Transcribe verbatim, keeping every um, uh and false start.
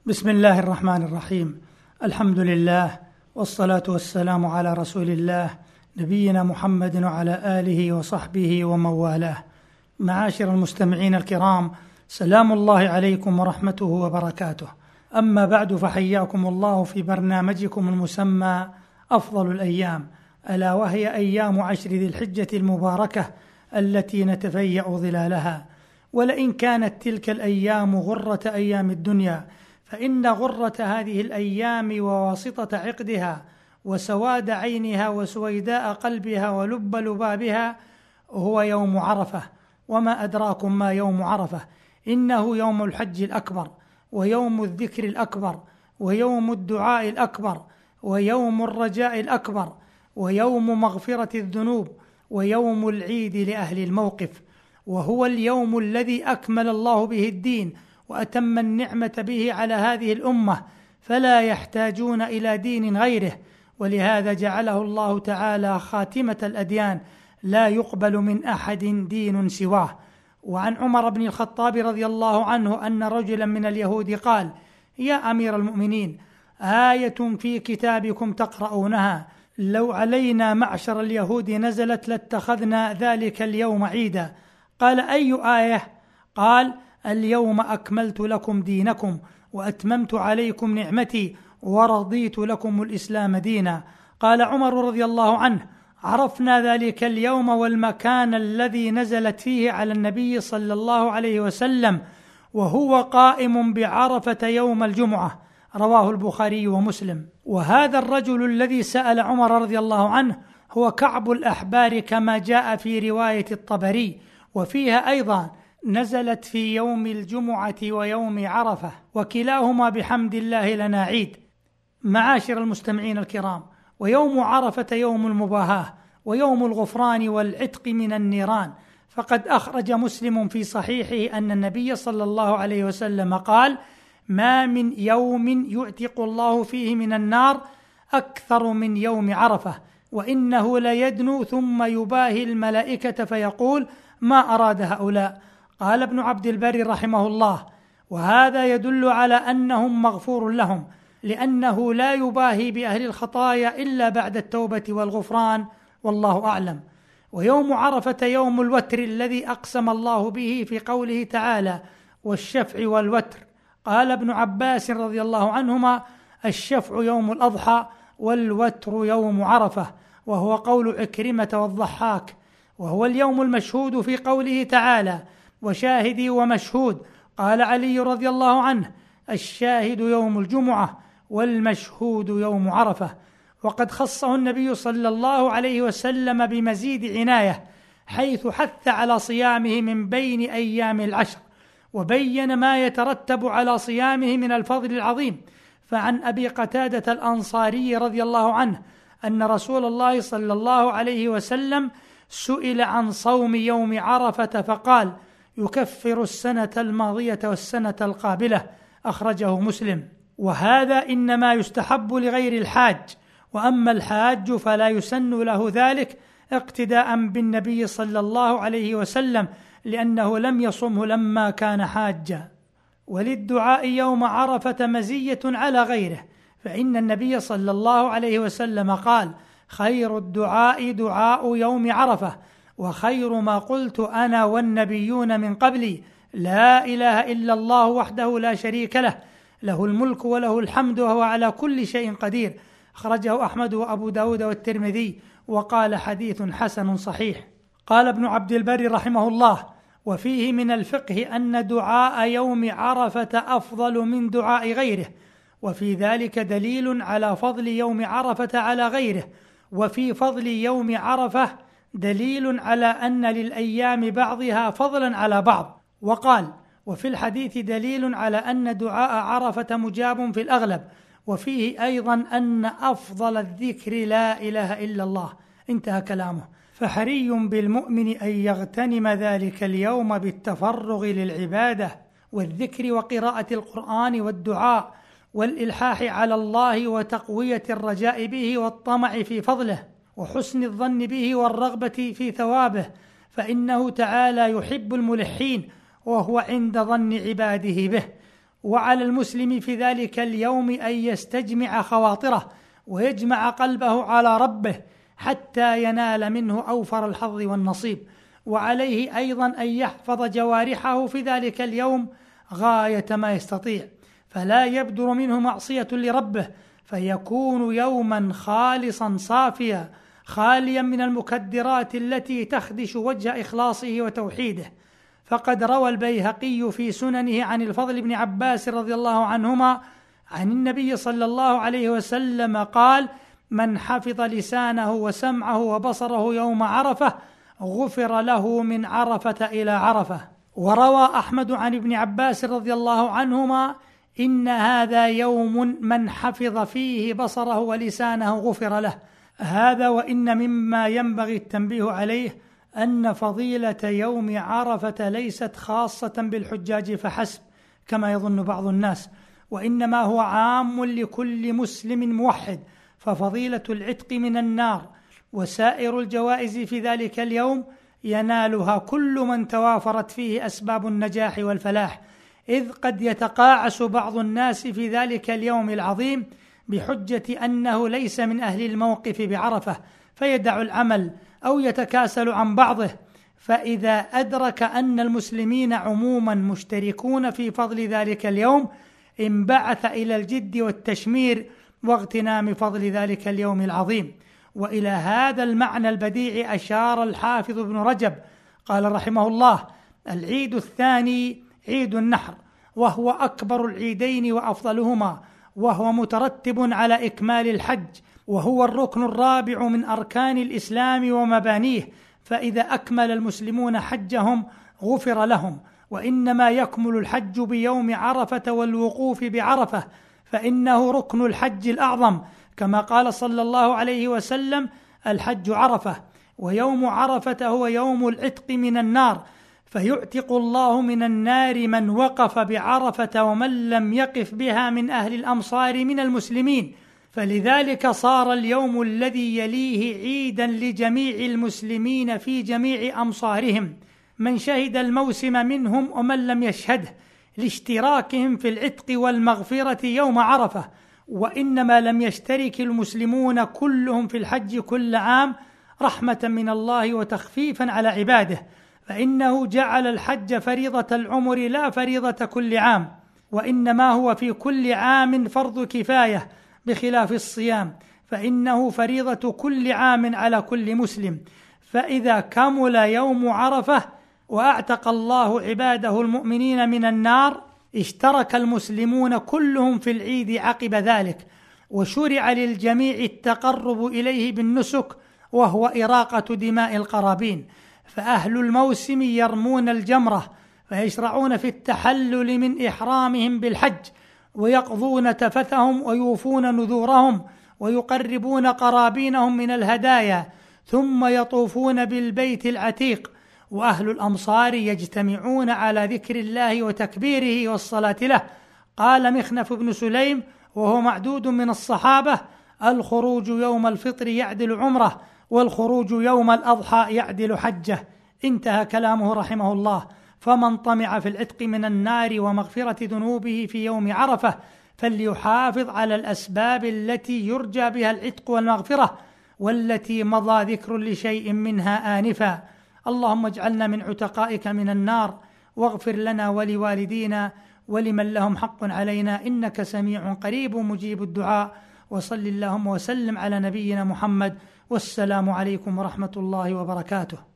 بسم الله الرحمن الرحيم. الحمد لله والصلاة والسلام على رسول الله نبينا محمد وعلى آله وصحبه ومن والاه. معاشر المستمعين الكرام، سلام الله عليكم ورحمته وبركاته. أما بعد، فحياكم الله في برنامجكم المسمى أفضل الأيام، ألا وهي أيام عشر ذي الحجة المباركة التي نتفيأ ظلالها. ولئن كانت تلك الأيام غرة أيام الدنيا، فإن غرة هذه الأيام وواسطة عقدها وسواد عينها وسويداء قلبها ولب لبابها هو يوم عرفة. وما أدراكم ما يوم عرفة؟ إنه يوم الحج الأكبر، ويوم الذكر الأكبر، ويوم الدعاء الأكبر، ويوم الرجاء الأكبر، ويوم مغفرة الذنوب، ويوم العيد لأهل الموقف. وهو اليوم الذي أكمل الله به الدين وأتم النعمة به على هذه الأمة، فلا يحتاجون إلى دين غيره، ولهذا جعله الله تعالى خاتمة الأديان، لا يقبل من أحد دين سواه. وعن عمر بن الخطاب رضي الله عنه أن رجلا من اليهود قال: يا أمير المؤمنين، آية في كتابكم تقرؤونها لو علينا معشر اليهود نزلت لاتخذنا ذلك اليوم عيدا. قال: أي آية؟ قال: اليوم أكملت لكم دينكم وأتممت عليكم نعمتي ورضيت لكم الإسلام دينا. قال عمر رضي الله عنه: عرفنا ذلك اليوم والمكان الذي نزلت فيه على النبي صلى الله عليه وسلم وهو قائم بعرفة يوم الجمعة. رواه البخاري ومسلم. وهذا الرجل الذي سأل عمر رضي الله عنه هو كعب الأحبار، كما جاء في رواية الطبري، وفيها أيضا نزلت في يوم الجمعة ويوم عرفة، وكلاهما بحمد الله لنا عيد. معاشر المستمعين الكرام، ويوم عرفة يوم المباهاة ويوم الغفران والعتق من النيران. فقد أخرج مسلم في صحيحه أن النبي صلى الله عليه وسلم قال: ما من يوم يعتق الله فيه من النار أكثر من يوم عرفة، وإنه ليدنو ثم يباهي الملائكة فيقول: ما أراد هؤلاء؟ قال ابن عبد البر رحمه الله: وهذا يدل على أنهم مغفور لهم، لأنه لا يباهي بأهل الخطايا إلا بعد التوبة والغفران، والله أعلم. ويوم عرفة يوم الوتر الذي أقسم الله به في قوله تعالى: والشفع والوتر. قال ابن عباس رضي الله عنهما: الشفع يوم الأضحى والوتر يوم عرفة، وهو قول عكرمة والضحاك. وهو اليوم المشهود في قوله تعالى: وشاهدي ومشهود. قال علي رضي الله عنه: الشاهد يوم الجمعة والمشهود يوم عرفة. وقد خصه النبي صلى الله عليه وسلم بمزيد عناية، حيث حث على صيامه من بين أيام العشر، وبين ما يترتب على صيامه من الفضل العظيم. فعن أبي قتادة الأنصاري رضي الله عنه أن رسول الله صلى الله عليه وسلم سئل عن صوم يوم عرفة فقال: يكفر السنة الماضية والسنة القابلة. أخرجه مسلم. وهذا إنما يستحب لغير الحاج، وأما الحاج فلا يسن له ذلك اقتداء بالنبي صلى الله عليه وسلم، لأنه لم يصمه لما كان حاجا. وللدعاء يوم عرفة مزية على غيره، فإن النبي صلى الله عليه وسلم قال: خير الدعاء دعاء يوم عرفة، وخير ما قلت أنا والنبيون من قبلي لا إله إلا الله وحده لا شريك له، له الملك وله الحمد وهو على كل شيء قدير. أخرجه أحمد وأبو داود والترمذي، وقال: حديث حسن صحيح. قال ابن عبد البر رحمه الله: وفيه من الفقه أن دعاء يوم عرفة أفضل من دعاء غيره، وفي ذلك دليل على فضل يوم عرفة على غيره، وفي فضل يوم عرفة دليل على أن للأيام بعضها فضلا على بعض. وقال: وفي الحديث دليل على أن دعاء عرفة مجاب في الأغلب، وفيه أيضا أن أفضل الذكر لا إله إلا الله. انتهى كلامه. فحري بالمؤمن أن يغتنم ذلك اليوم بالتفرغ للعبادة والذكر وقراءة القرآن والدعاء والإلحاح على الله وتقوية الرجاء به والطمع في فضله وحسن الظن به والرغبة في ثوابه، فإنه تعالى يحب الملحين وهو عند ظن عباده به. وعلى المسلم في ذلك اليوم أن يستجمع خواطره ويجمع قلبه على ربه حتى ينال منه أوفر الحظ والنصيب، وعليه أيضا أن يحفظ جوارحه في ذلك اليوم غاية ما يستطيع، فلا يبدر منه معصية لربه، فيكون يوما خالصا صافيا خاليا من المكدرات التي تخدش وجه إخلاصه وتوحيده. فقد روى البيهقي في سننه عن الفضل بن عباس رضي الله عنهما عن النبي صلى الله عليه وسلم قال: من حفظ لسانه وسمعه وبصره يوم عرفة غفر له من عرفة إلى عرفة. وروى أحمد عن ابن عباس رضي الله عنهما: إن هذا يوم من حفظ فيه بصره ولسانه غفر له. هذا وإن مما ينبغي التنبيه عليه أن فضيلة يوم عرفة ليست خاصة بالحجاج فحسب كما يظن بعض الناس، وإنما هو عام لكل مسلم موحد، ففضيلة العتق من النار وسائر الجوائز في ذلك اليوم ينالها كل من توافرت فيه أسباب النجاح والفلاح، إذ قد يتقاعس بعض الناس في ذلك اليوم العظيم بحجة أنه ليس من أهل الموقف بعرفة فيدع العمل أو يتكاسل عن بعضه، فإذا أدرك أن المسلمين عموما مشتركون في فضل ذلك اليوم انبعث إلى الجد والتشمير واغتنام فضل ذلك اليوم العظيم. وإلى هذا المعنى البديع أشار الحافظ ابن رجب قال رحمه الله: العيد الثاني عيد النحر، وهو أكبر العيدين وأفضلهما، وهو مترتب على إكمال الحج، وهو الركن الرابع من أركان الإسلام ومبانيه، فإذا أكمل المسلمون حجهم غفر لهم. وإنما يكمل الحج بيوم عرفة والوقوف بعرفة، فإنه ركن الحج الأعظم، كما قال صلى الله عليه وسلم: الحج عرفة، ويوم عرفة هو يوم العتق من النار، فيعتق الله من النار من وقف بعرفة ومن لم يقف بها من أهل الأمصار من المسلمين. فلذلك صار اليوم الذي يليه عيدا لجميع المسلمين في جميع أمصارهم، من شهد الموسم منهم ومن لم يشهده، لاشتراكهم في العتق والمغفرة يوم عرفة. وإنما لم يشترك المسلمون كلهم في الحج كل عام رحمة من الله وتخفيفا على عباده، فإنه جعل الحج فريضة العمر لا فريضة كل عام، وإنما هو في كل عام فرض كفاية، بخلاف الصيام فإنه فريضة كل عام على كل مسلم. فإذا كمل يوم عرفة وأعتق الله عباده المؤمنين من النار اشترك المسلمون كلهم في العيد عقب ذلك، وشرع للجميع التقرب إليه بالنسك، وهو إراقة دماء القرابين. فأهل الموسم يرمون الجمرة فيشرعون في التحلل من إحرامهم بالحج، ويقضون تفثهم ويوفون نذورهم ويقربون قرابينهم من الهدايا، ثم يطوفون بالبيت العتيق. وأهل الأمصار يجتمعون على ذكر الله وتكبيره والصلاة له. قال مخنف بن سليم وهو معدود من الصحابة: الخروج يوم الفطر يعدل عمره، والخروج يوم الأضحى يعدل حجه. انتهى كلامه رحمه الله. فمن طمع في العتق من النار ومغفرة ذنوبه في يوم عرفة فليحافظ على الأسباب التي يرجى بها العتق والمغفرة، والتي مضى ذكر لشيء منها آنفا. اللهم اجعلنا من عتقائك من النار، واغفر لنا ولوالدينا ولمن لهم حق علينا، إنك سميع قريب مجيب الدعاء. وصل اللهم وسلم على نبينا محمد، والسلام عليكم ورحمة الله وبركاته.